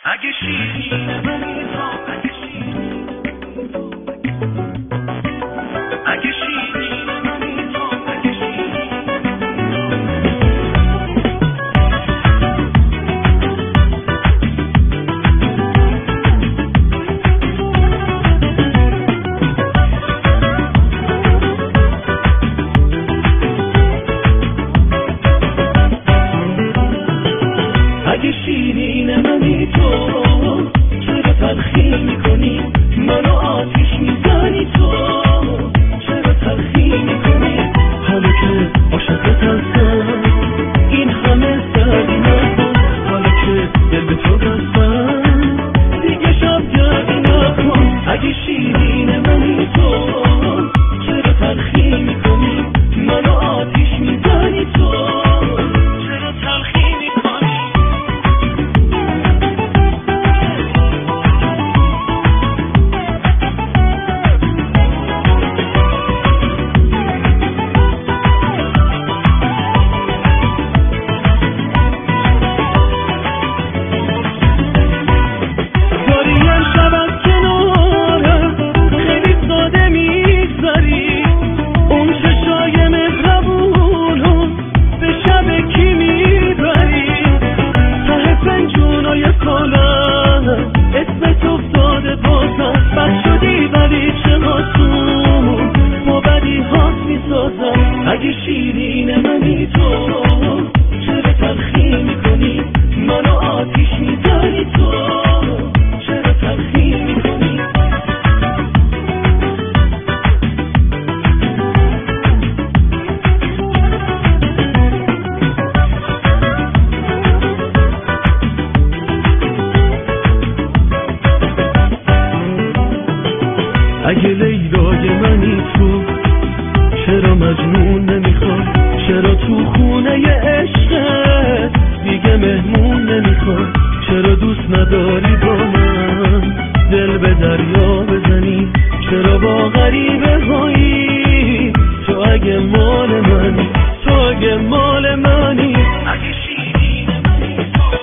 اگه شیرین منی تو، اگه شیرین منی تو، اگه شیرین اگه شیرین منی تو، چرا تلخی میکنی منو آتیش میزنی تو، چرا تلخی میکنی حالا که عاشقت هستم این همه سردی نکن، حالا که دل به تو بستم دیگه شب گردی نکن. اگه شیرین منی تو، چرا تلخی میکنی منو آتیش میزنی تو، چرا تلخی میکنی. اسمت افتاده بازم بد شدی ولی چه معصوم با بدی هات میسازم. اگه شیرین منی تو، چرا تلخی میکنی منو آتیش میزنی تو، چرا تلخی میکنی. اگه لیلای منی تو، چرا مجنون نمیخوای، چرا تو خونه عشقت دیگه مهمون نمیخوای، چرا دوست نداری با من دل به دریا بزنی، چرا با غریبه هایی تو اگه مال منی، تو اگه مال منی. اگه شیرین منی تو،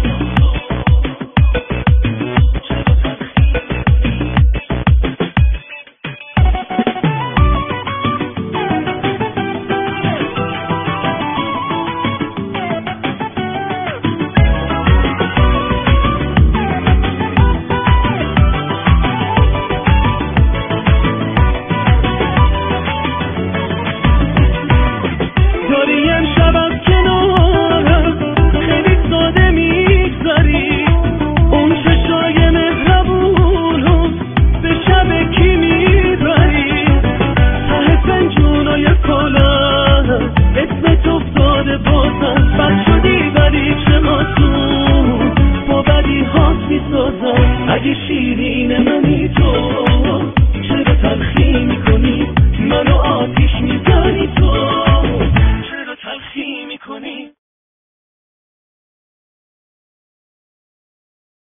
داری امشب از کنارم خیلی ساده میگذری، اون چشای مهربونو به شب کی میبری، ته فنجونای کلم اسمت افتاده بازم بد شدی ولی چه معصوم با بدی هات میسازم. اگه شیرین منی